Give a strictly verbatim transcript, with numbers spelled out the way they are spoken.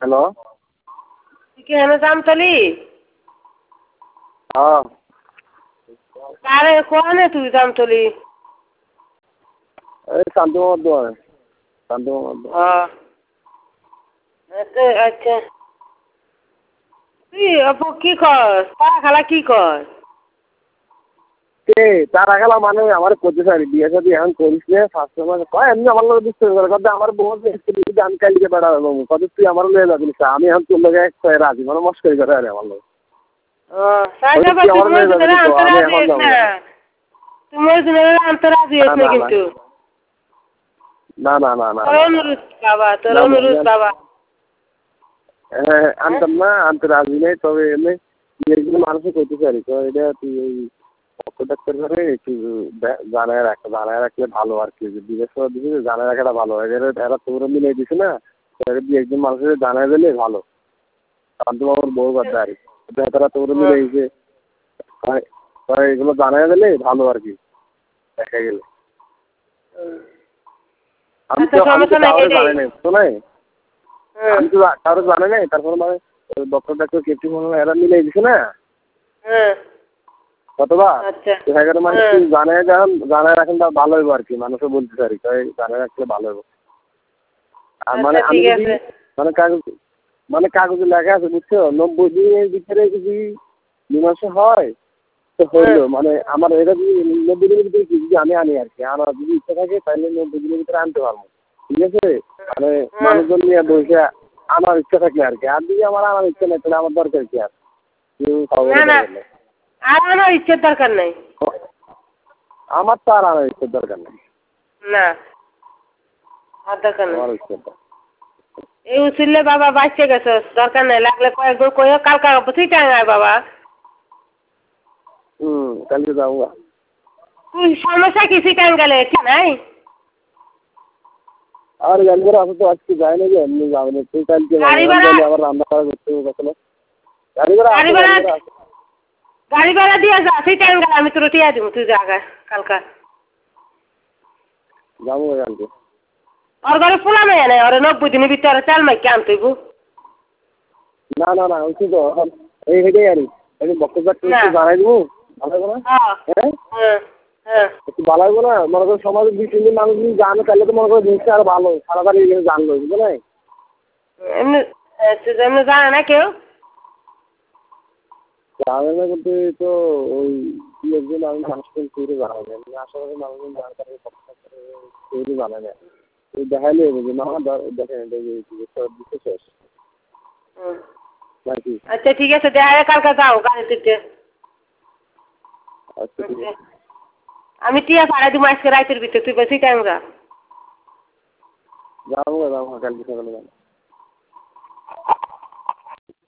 Hello. তুই কি হেন জামতলি? হ্যাঁ। আরে কোনে তুই জামতলি? এই শান্ত মোহাম্মদ দোয়ারে। শান্ত মোহাম্মদ দোয়ারে। হ্যাঁ। আচ্ছা আচ্ছা। তুই আপু কি কর? তারা খালা কি কর? কে তারা খেলা মানে আমার করতে চাই বিয়ে সাথে এখন করিস নে ফার্স্ট মানে কয় এমনি আমার লোক দিচ্ছে কথা আমার বউ আমি কালকে বেড়া কত তুই আমার লয়ে যাবি আমি এখন তোর লোক এক রাজি মানে মস্করি করে আরে আমার লোক না না না না হ্যাঁ আনতাম না আনতে রাজি নেই তবে এমনি মানুষও করতে পারি তো এটা তুই ওই ডাক্তার করে একটু জানায় রাখ জানায় রাখলে ভালো আর কি বিদেশ করে দিচ্ছে জানায় রাখাটা ভালো এরা তোমরা মিলিয়ে দিছে না দু একজন মানুষের জানায় দিলে ভালো কারণ তোমার আমার বউ কথা আর কি তারা তোমরা মিলে দিয়েছে এগুলো জানায় দিলে ভালো আর কি দেখা গেলে আমি তো আমি তো কারো জানাই নাই শোনাই আমি তো কারো জানাই নাই তারপর মানে ডক্টর ডাক্তার কেপটি মনে এরা মিলিয়ে দিছে না কতবা সেখানে মানে জানায় যখন জানায় রাখেন তা ভালো হইব আর কি মানুষও বলতে পারি তাই জানায় রাখলে ভালো হইব আর মানে আমি যদি মানে কাগজ মানে কাগজে লেখা আছে বুঝছো নব্বই দিনের ভিতরে যদি মীমাংসা হয় তো হইলো মানে আমার এটা যদি নব্বই দিনের ভিতরে যদি আমি আনি আর কি আমার যদি ইচ্ছা থাকে তাহলে নব্বই দিনের ভিতরে আনতে পারবো ঠিক আছে মানে মানুষজন নিয়ে বসে আমার ইচ্ছা থাকলে আর কি আর যদি আমার আমার ইচ্ছা নেই তাহলে আমার দরকার কি আর আর আমার ইচ্ছের দরকার নাই আমার তো আর আমার ইচ্ছের দরকার নেই না আর দরকার নেই এই উচিলে বাবা বাঁচতে গেছে দরকার নেই লাগলে কয়েকজন কয়ে কালকা তুই টাঙায় বাবা হুম কালকে যাবো তুই সমস্যা কিছু টাইম গেলে ঠিক নাই আর গান করে আসো তো আজকে যায় না যে এমনি যাবে না তুই কালকে আবার রান্না করা করতে হবে কখনো গাড়ি ভাড়া গাড়ি ভাড়া গাড়ি ভাড়া দিয়ে যা সেই টাইম গেলে আমি তোর টিয়া দিব তুই জায়গা কালকা যাবো কালকে ওর ঘরে ফুলা মেয়ে নেই ওর নব্বই দিনের ভিতরে চাল মাইকে আনতেইব না না না ওই তো এই হেঁটেই আনি আমি বক্তব্য জানাই দিব ভালো করে হ্যাঁ হ্যাঁ একটু ভালো হইব না মনে করো সমাজে দুই তিন দিন মানুষ যদি জানে তাহলে তো মনে করো জিনিসটা আরো ভালো তাড়াতাড়ি জানলো বুঝলো না এমনি এমনি জানে না কেউ জানে না বলতে তো ওই দু একজন আমি মানুষজন তৈরি জানা যায় আশেপাশে মানুষজন জানতে তৈরি জানা যায় ওই দেখাইলে হবে না দেখেন দিতে শেষ আচ্ছা ঠিক আছে দেখা কালকে যাও গাড়ি দিতে আচ্ছা ঠিক আছে আমি টিয়া ভাড়া দিব আজকে রাতের ভিতরে তুই বেশি টাইম যা যাবো যাবো কালকে সকালে যাবো